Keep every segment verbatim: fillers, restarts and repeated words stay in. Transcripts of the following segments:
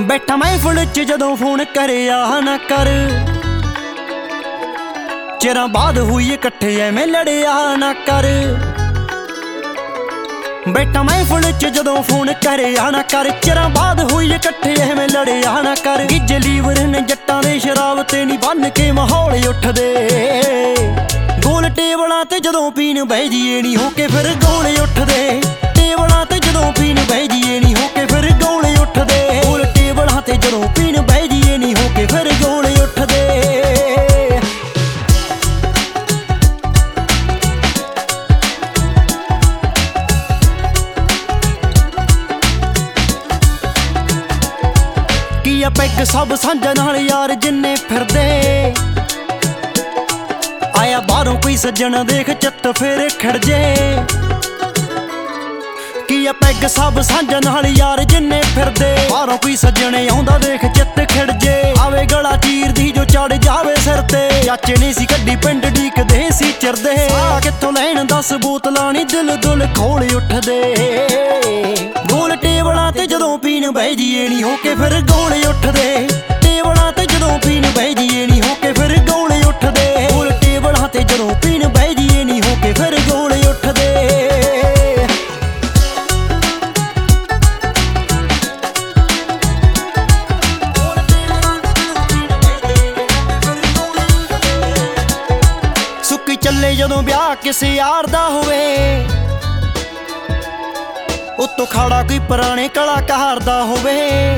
बैठा महफिल च जदों फोन करिया ना कर, चिरां बाद हुई इकट्ठे एवें लड़िया ना कर। बैठा महफिल च जदों फोन करिया ना कर, चिरां बाद हुई इकट्ठे एवें लड़िया ना कर। गिज्ज लीवर ने जट्टां दे शराब ते नी बन के माहौल उठदे, गोल टेबलां ते जदों पीन बह जाइए नी होके फिर गोल उठदे। टेबलां ते जदों पीन बह जाइए नी होके फिर गोल उठदे, गोल टेबलां ते जदों पीन बह जाइए नी होके फिर गोल उठदे। पैग सब सांझा नाल यार जिन्ने फिरदे, आया बाहरों कोई सज्जन देख चित्त फिर खड़जे। किया पैग सब सांझा नाल यार जिन्ने फिरदे, बाहरों कोई सज्जन आउंदा देख चित्त खड़जे। आवे गला चीर दी जो चढ़ जावे सिर ते, चाचे ने सी कड्डी पिंड डीकदे सी चिरदे। आ कित्थों लैण दस बोतलां नी दिल दुल खोल उठदे, गोल टेबलां ते जदों पीन बह जाइए नी होके फिर गोल उठदे। टेबलां ते जदों पीन बह जाइए नी होके फिर गोल उठदे, गोल टेबलां ते जदों पीन बह जाइए नी होके फिर गोल उठदे। सुक्की चले जदों ब्याह किसे यार दा होवे, उत्तों खाड़ा कोई पुराने कलाकार दा होवे।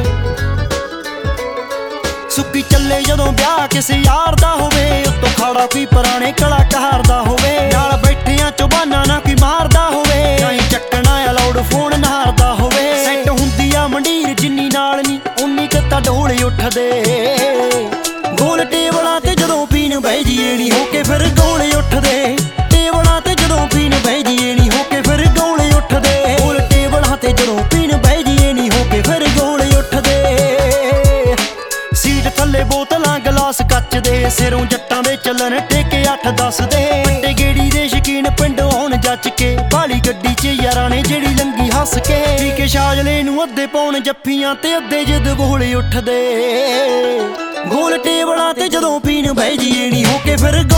सुक्की चले जदों ब्याह किसे यार दा होवे, उत्तों खाड़ा कोई पुराने कलाकार दा होवे। नाल बैठियां चौबाना ना कोई मारदा होवे, नहीं चक्कना अलाउड फोन नारदा होवे। सैट हुंदी आ मंडीर जिन्नी नाल नी उन्नी कत्ता ढोल उठदे, गोल टेबलां ते जदों पीन बह जाइए नी होके फिर गोल उठदे। टेबलां ते जदों पीन बह जाइए नी होके फिर गोल उठदे, गोल टेबलां ते जदों पीन बह जाइए नी होके फिर गोल उठदे। सीट थल्ले बोतलां गलास कच दे, सिरों जट्टां दे चलन टेके अठ दस दे। पट्टे गेड़ी दे शकीन पिंडों आउण जच के, बाली गड्डी च यारां ने जेड़ी लंगी हस के। पी के शाजले नूं अद्धे पौण जफ्फियां ते अद्धे जिद बोल उठदे, गोल टेबलां ते जदों पीन बह जाइए नी होके फिर